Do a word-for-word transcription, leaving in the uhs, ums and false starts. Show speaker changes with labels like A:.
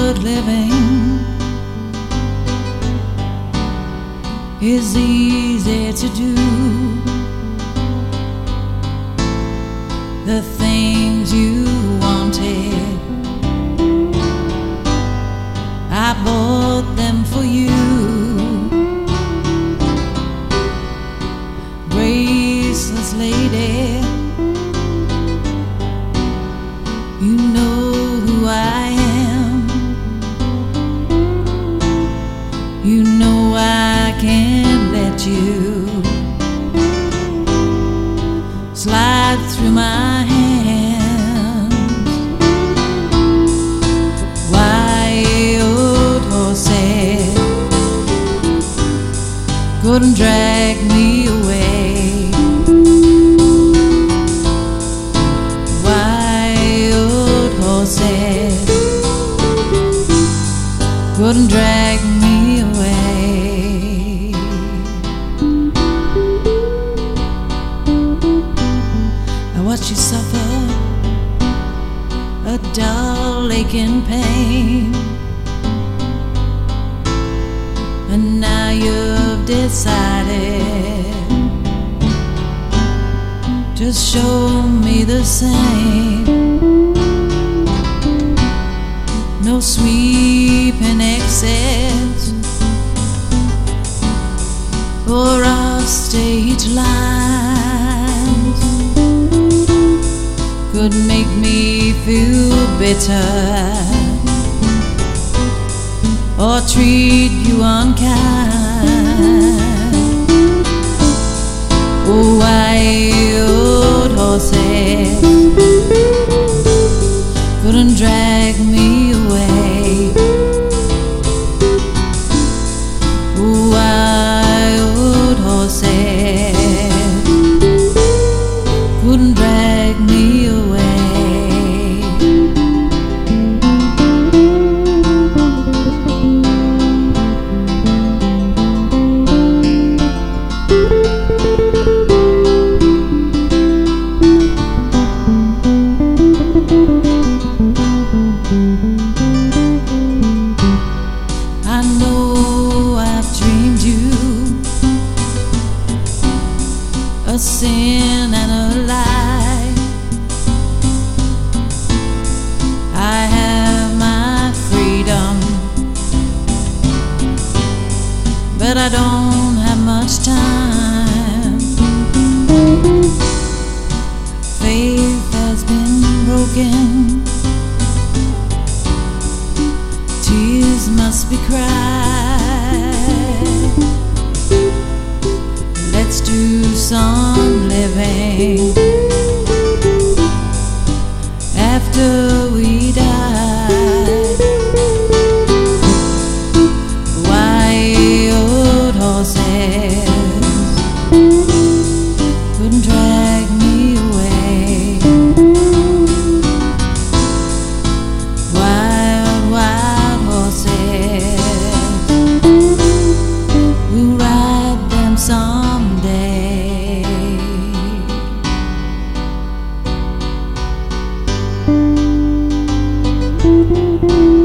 A: good living is easy to do. The things you wanted, I bought them for you. Graceless lady, you know who I am. You know I can't let you slide through my hands. Wild horses couldn't drag me away. Wild horses couldn't drag me away. I watched you suffer a dull aching pain, and now you've decided to show me the same. No sweeping excess or off stage lines could make me feel bitter or treat you unkind. Oh, wild horses couldn't drag me away. Oh, wild horses couldn't drag me away. I know I've dreamed you a sin and a lie. I have my freedom, but I don't have much time. Faith has been broken, tears must be cried. Let's do some living after we die. Wild horses couldn't drag me away. Wild, wild horses, we'll ride them someday. Thank you.